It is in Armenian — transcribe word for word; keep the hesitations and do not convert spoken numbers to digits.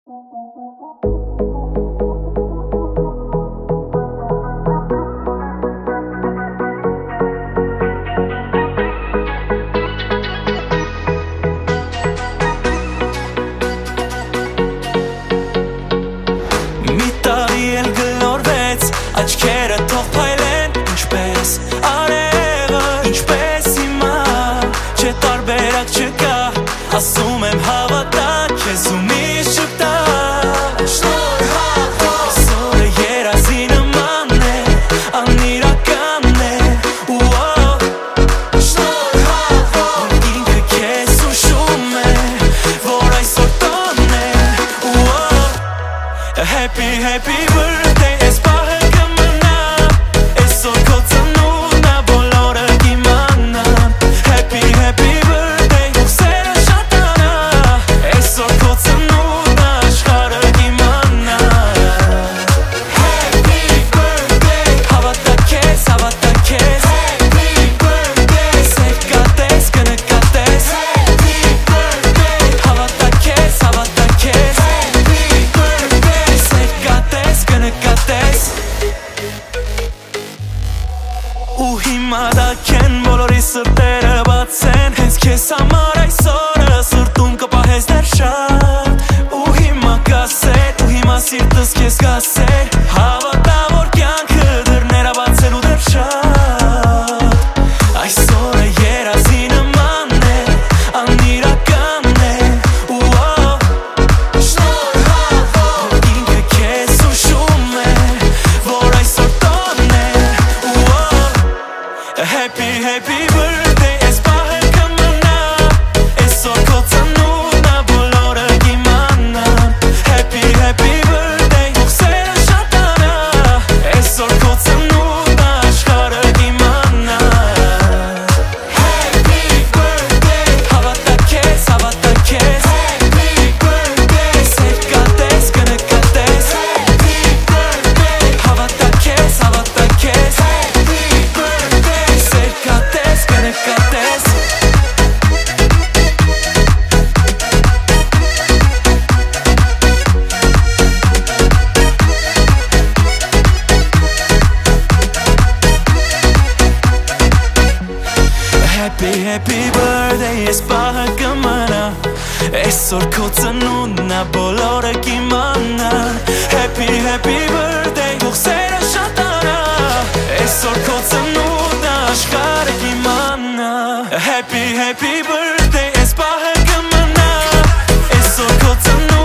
Մի տարի էլ գլորվեց, աչքերը թող փայլեն, ինչպես արևը, ինչպես հիմա, չէ տարբերակ չկա, ասում եմ հավատա, քեզ ու միշտ չտա։ Այսօրը երազի նման է, անիրական է, ինքը քեզ ուշում է, որ այսօր տոն է, Happy, happy birthday, այս պահը կմնա, այսօր քո ծնունդն ա, բոլորը կիմանան։ Happy, happy birthday, հույսերը շատանա, այսօր քո ծնունդն ա, աշխարհը կիմանա։ Happy birthday, հավատա քեզ, հավատա քեզ, Happy birthday, սեր կատես, կնկատես, Happy birthday, հավատա քեզ, հավատա քեզ, ու հիմա դաքեն բոլորի սրտերը բացեն, հենց քեզ համար այսօրը սրտում կպահես դեռ շատ, ու հիմա կասեր, ու հիմա սիրտս քեզ կասեր, հավատա որ կյանքը դռներ ա բացելու դեռ շատ, այսօրը երազի նման է, անիրական է, ինքը քեզ ուշում է, որ այսօր տոն է, Happy, happy birthday, այս պահը կմնա, այսօր քո ծնունդն ա, բոլորը կիմանան։ Happy, happy birthday, հույսերը շատանա, այսօր քո ծնունդն ա, աշխարհը կիմանա։ Happy birthday, հավատա քեզ, հավատա քեզ, Happy birthday, սեր կատես, կնկատես, Happy birthday, հավատա քեզ, հավատա քեզ, Կատես, կնկատես Happy, happy birthday, այս պահը կմնա, այսօր քո ծնունդն ա, բոլորը կիմանան։ Happy, happy birthday, հույսերը շատանա, այսօր քո ծնունդն ա, աշխարհը կիմանա։ Happy, happy birthday, այս պահը կմնա, այսօր քո ծնունդն ա